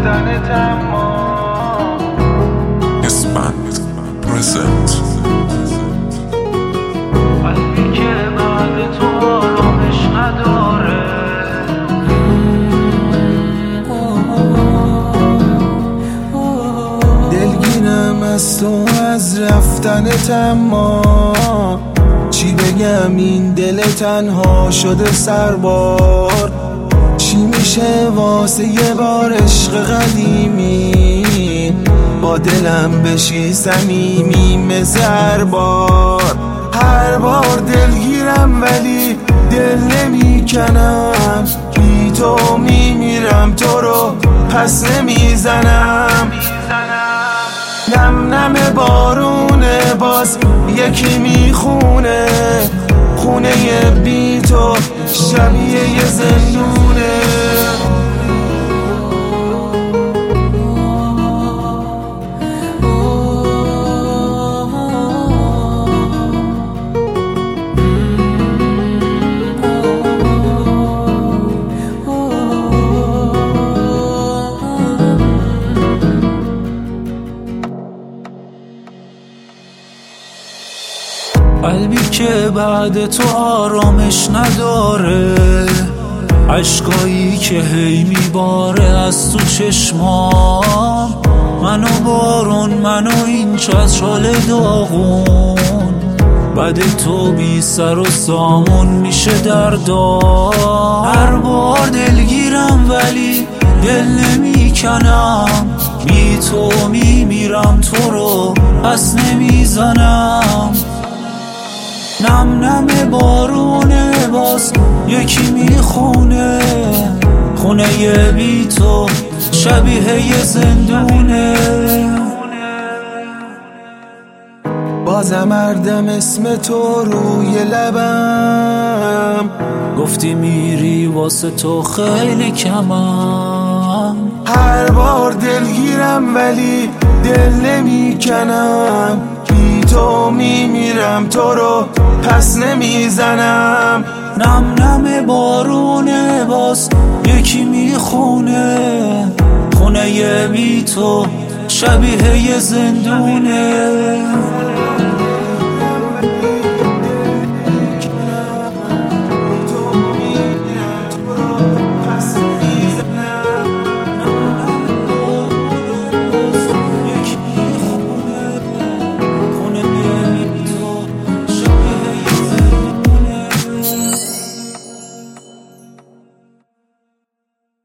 رفتنت اما اسمت پرزنت قلبی که بعد تو آرامش نداره دلگیرم از تو از رفتنت اما چی بگم این دل تنها شده سربار چی میشه واسه یه بار عشق قدیمی با دلم بشی صمیمی مثل هر بار دلگیرم ولی دل نمیکنم بی تو میمیرم تو رو پس نمیزنم نم نم بارونه باز یکی میخونه خونه بی تو شبیه یه زندونه قلبی که بعد تو آرامش نداره عشقایی که هی میباره از تو چشمام منو بارون منو این چترال داغون بعد تو بی سر و سامون میشه دردار هر بار دلگیرم ولی دل نمیکنم بی تو میمیرم تو رو پس نمیزنم نم نم بارونه باز یکی میخونه خونه ی بی تو شبیه ی زندونه بازم اردم اسم تو روی لبم گفتی میری واسه تو خیلی کمم هر بار دلگیرم ولی دل نمیکنم بی تو میمیرم تو رو پس نمیزنم نم نم بارونه باز یکی میخونه خونه ی بی تو شبیه ی زندونه